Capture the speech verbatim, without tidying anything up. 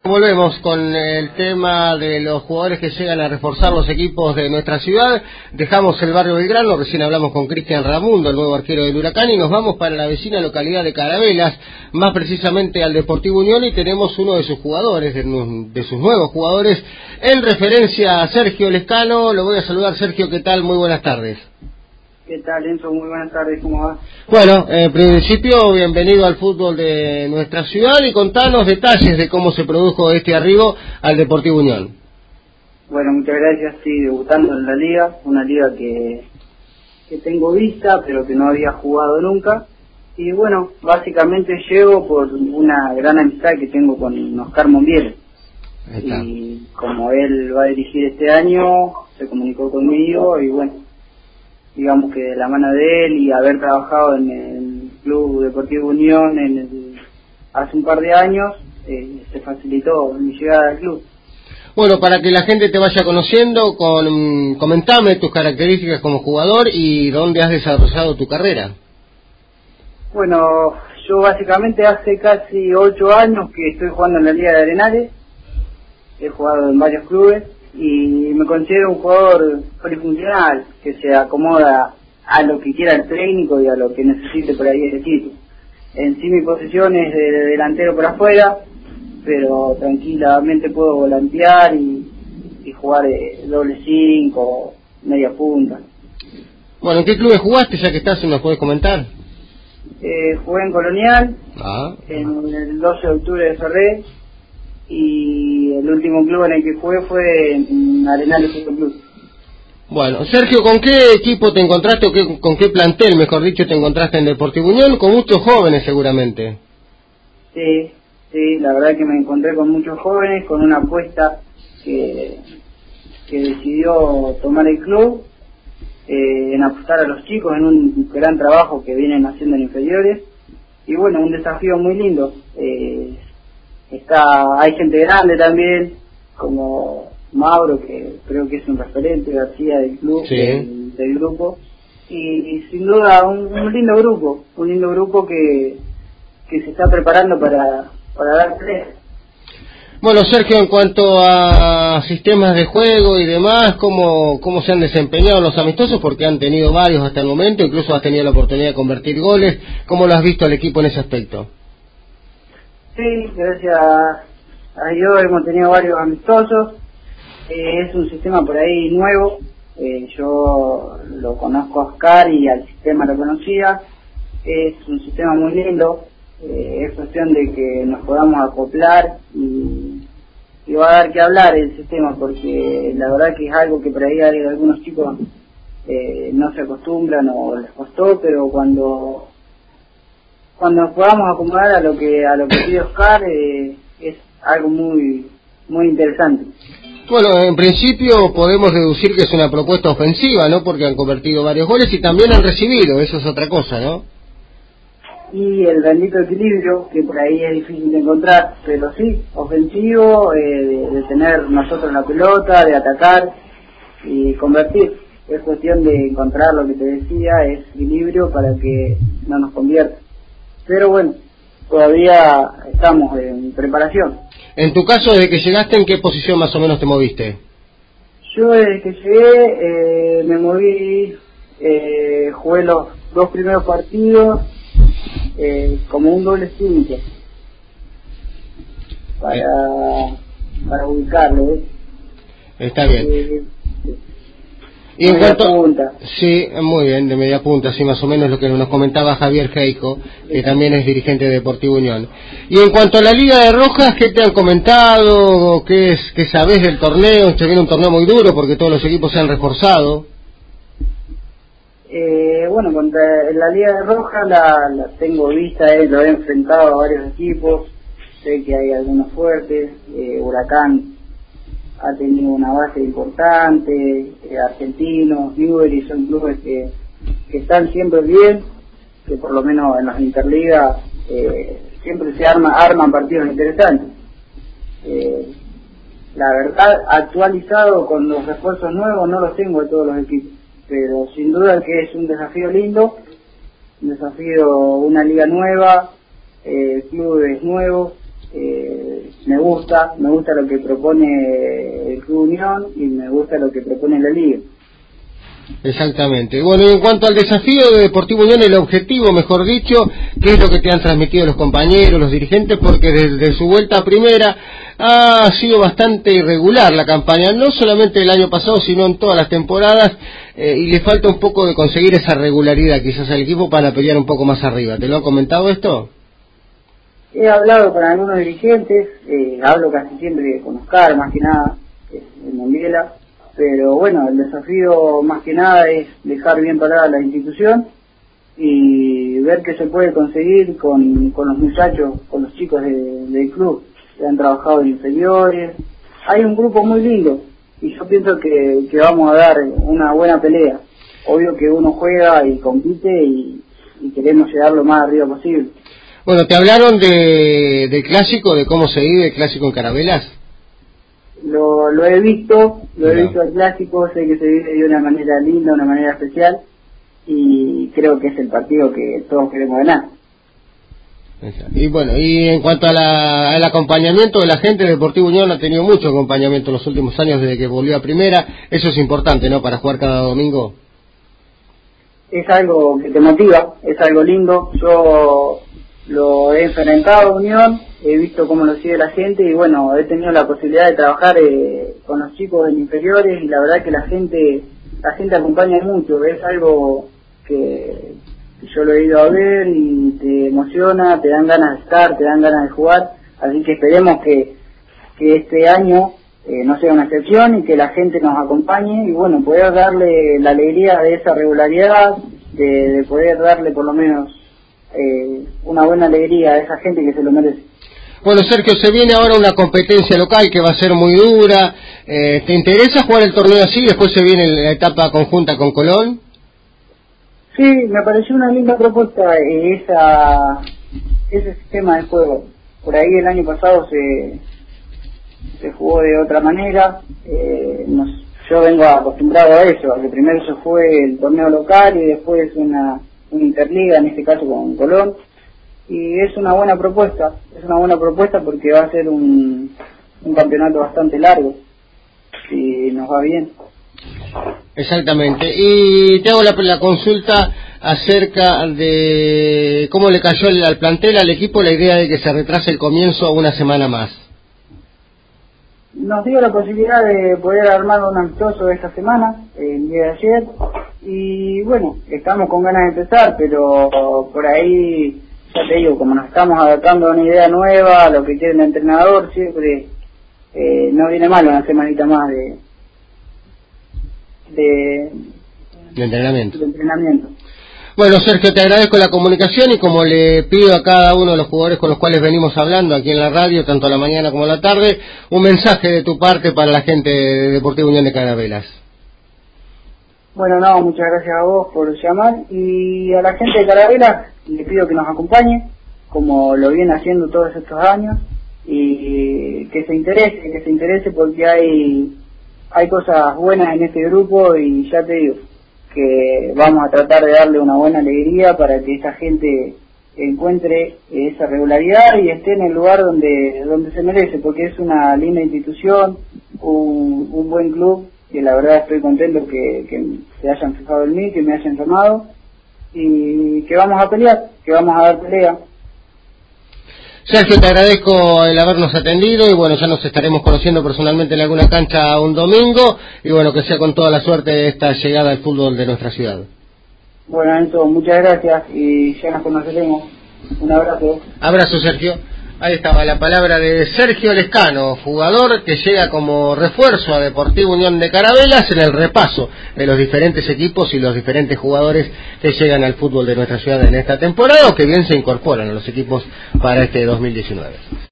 Volvemos con el tema de los jugadores que llegan a reforzar los equipos de nuestra ciudad. Dejamos el barrio Belgrano, recién hablamos con Cristian Ramundo, el nuevo arquero del Huracán, y nos vamos para la vecina localidad de Carabelas, más precisamente al Deportivo Unión, y tenemos uno de sus jugadores, de, de sus nuevos jugadores, en referencia a Sergio Lescano. Lo voy a saludar. Sergio, ¿qué tal? Muy buenas tardes. ¿Qué tal, Enzo? Muy buenas tardes, ¿cómo va? Bueno, en principio, bienvenido al fútbol de nuestra ciudad y contanos detalles de cómo se produjo este arribo al Deportivo Unión. Bueno, muchas gracias. Sí, debutando en la liga, una liga que, que tengo vista, pero que no había jugado nunca. Y bueno, básicamente llego por una gran amistad que tengo con Oscar Monviere. Y como él va a dirigir este año, se comunicó conmigo y bueno, digamos que de la mano de él y haber trabajado en el Club Deportivo Unión en el, hace un par de años, eh, se facilitó mi llegada al club. Bueno, para que la gente te vaya conociendo, con, comentame tus características como jugador y dónde has desarrollado tu carrera. Bueno, yo básicamente hace casi ocho años que estoy jugando en la Liga de Arenales, he jugado en varios clubes y me considero un jugador polifuncional, que se acomoda a lo que quiera el técnico y a lo que necesite por ahí el equipo. En sí mi posición es de delantero por afuera, pero tranquilamente puedo volantear y, y jugar eh, doble cinco, media punta. Bueno, ¿en qué clubes jugaste, ya que estás, nos puedes comentar? Eh, jugué en Colonial, ah, en el doce de octubre de Ferré, y el último club en el que jugué fue en Arenales Fútbol Club. Bueno, Sergio, ¿con qué equipo te encontraste o qué, con qué plantel, mejor dicho, te encontraste en Deportivo Unión? Con muchos jóvenes seguramente. Sí, sí, la verdad que me encontré con muchos jóvenes, con una apuesta que, que decidió tomar el club, eh, en apostar a los chicos en un gran trabajo que vienen haciendo en inferiores, y bueno, un desafío muy lindo. Eh, está hay gente grande también, como Mauro, que creo que es un referente, García, del club, sí. del, del grupo, y, y sin duda un, un lindo grupo, un lindo grupo que, que se está preparando para, para dar pelea. Bueno, Sergio, en cuanto a sistemas de juego y demás, ¿cómo, cómo se han desempeñado los amistosos? Porque han tenido varios hasta el momento, incluso has tenido la oportunidad de convertir goles. ¿Cómo lo has visto al equipo en ese aspecto? Sí, gracias a Dios hemos tenido varios amistosos. Eh, es un sistema por ahí nuevo. Eh, yo lo conozco a Oscar y al sistema lo conocía. Es un sistema muy lindo. Eh, es cuestión de que nos podamos acoplar y, y va a dar que hablar el sistema, porque la verdad que es algo que por ahí hay algunos chicos eh, no se acostumbran o les costó, pero cuando cuando nos podamos acomodar a lo que a lo que pide Oscar, eh, es algo muy muy interesante. Bueno, en principio podemos deducir que es una propuesta ofensiva, ¿no? Porque han convertido varios goles y también han recibido, eso es otra cosa, ¿no? Y el bendito equilibrio, que por ahí es difícil de encontrar, pero sí, ofensivo, eh, de, de tener nosotros la pelota, de atacar y convertir. Es cuestión de encontrar lo que te decía, es equilibrio para que no nos convierta. Pero bueno, todavía estamos en preparación. En tu caso, desde que llegaste, ¿en qué posición más o menos te moviste? Yo desde que llegué eh, me moví, eh, jugué los dos primeros partidos eh, como un doble cinco para, para ubicarlo, ¿eh? Está bien. Eh, Y en media cuanto, punta. sí, muy bien, de media punta, sí, más o menos lo que nos comentaba Javier Heico, que también es dirigente de Deportivo Unión. Y en cuanto a la Liga de Rojas, ¿qué te han comentado? ¿Qué es, qué sabés del torneo? Se viene un torneo muy duro porque todos los equipos se han reforzado. Eh, bueno, contra la Liga de Rojas la, la tengo vista, eh, lo he enfrentado a varios equipos, sé que hay algunos fuertes, eh, Huracán ha tenido una base importante, eh, Argentinos, Newbery, son clubes que, que están siempre bien, que por lo menos en las interligas eh, siempre se arma, arman partidos interesantes. Eh, la verdad, actualizado con los refuerzos nuevos no los tengo de todos los equipos, pero sin duda que es un desafío lindo, un desafío, una liga nueva, eh, clubes nuevos, eh, me gusta, me gusta lo que propone el Club Unión y me gusta lo que propone la Liga. Exactamente. Bueno, y en cuanto al desafío de Deportivo Unión, el objetivo, mejor dicho, ¿qué es lo que te han transmitido los compañeros, los dirigentes? Porque desde su vuelta a primera ha sido bastante irregular la campaña, no solamente el año pasado, sino en todas las temporadas, eh, y le falta un poco de conseguir esa regularidad quizás al equipo para pelear un poco más arriba. ¿Te lo han comentado esto? He hablado con algunos dirigentes, eh, hablo casi siempre con Oscar, más que nada, en Mondiela, pero bueno, el desafío más que nada es dejar bien parada la institución y ver qué se puede conseguir con, con los muchachos, con los chicos de, del club, que han trabajado en inferiores. Hay un grupo muy lindo y yo pienso que, que vamos a dar una buena pelea. Obvio que uno juega y compite y, y queremos llegar lo más arriba posible. Bueno, ¿te hablaron de, del clásico, de cómo se vive el clásico en Carabelas? Lo, lo he visto, lo no. he visto al clásico, sé que se vive de una manera linda, una manera especial, y creo que es el partido que todos queremos ganar. Y bueno, y en cuanto a la, al acompañamiento de la gente, el Deportivo Unión ha tenido mucho acompañamiento en los últimos años desde que volvió a primera. Eso es importante, ¿no?, para jugar cada domingo. Es algo que te motiva, es algo lindo. Yo lo he enfrentado a Unión, he visto cómo lo sigue la gente y bueno, he tenido la posibilidad de trabajar eh, con los chicos en inferiores y la verdad que la gente la gente acompaña mucho, es algo que, que yo lo he ido a ver y te emociona, te dan ganas de estar, te dan ganas de jugar, así que esperemos que, que este año eh, no sea una excepción y que la gente nos acompañe y bueno, poder darle la alegría de esa regularidad, de, de poder darle por lo menos Eh, una buena alegría a esa gente que se lo merece. Bueno, Sergio, se viene ahora una competencia local que va a ser muy dura. Eh, ¿te interesa jugar el torneo así? Después se viene la etapa conjunta con Colón. Sí, me pareció una linda propuesta eh, esa ese sistema de juego. Por ahí el año pasado se se jugó de otra manera. Eh, nos, yo vengo acostumbrado a eso, a que primero se fue el torneo local y después una una interliga, en este caso con Colón, y es una buena propuesta, es una buena propuesta porque va a ser un, un campeonato bastante largo, si nos va bien. Exactamente, y te hago la, la consulta acerca de cómo le cayó el, al plantel, al equipo, la idea de que se retrase el comienzo a una semana más. Nos dio la posibilidad de poder armar un amistoso esta semana, el día de ayer, y bueno, estamos con ganas de empezar, pero por ahí, ya te digo, como nos estamos adaptando a una idea nueva, a lo que quiere el entrenador, siempre eh, no viene mal una semanita más de de, de entrenamiento. de entrenamiento. Bueno, Sergio, te agradezco la comunicación y como le pido a cada uno de los jugadores con los cuales venimos hablando aquí en la radio, tanto a la mañana como a la tarde, un mensaje de tu parte para la gente de Deportivo Unión de Carabelas. Bueno, no, muchas gracias a vos por llamar y a la gente de Carabelas le pido que nos acompañe, como lo viene haciendo todos estos años, y que se interese, que se interese porque hay, hay cosas buenas en este grupo y ya te digo, que vamos a tratar de darle una buena alegría para que esa gente encuentre esa regularidad y esté en el lugar donde donde se merece, porque es una linda institución, un, un buen club, que la verdad estoy contento que, que se hayan fijado en mí, que me hayan llamado y que vamos a pelear, que vamos a dar pelea. Sergio, te agradezco el habernos atendido y bueno, ya nos estaremos conociendo personalmente en alguna cancha un domingo y bueno, que sea con toda la suerte esta llegada al fútbol de nuestra ciudad. Bueno, Enzo, muchas gracias y ya nos conoceremos. Un abrazo. Abrazo, Sergio. Ahí estaba la palabra de Sergio Lescano, jugador que llega como refuerzo a Deportivo Unión de Carabelas en el repaso de los diferentes equipos y los diferentes jugadores que llegan al fútbol de nuestra ciudad en esta temporada o que bien se incorporan a los equipos para este dos mil diecinueve.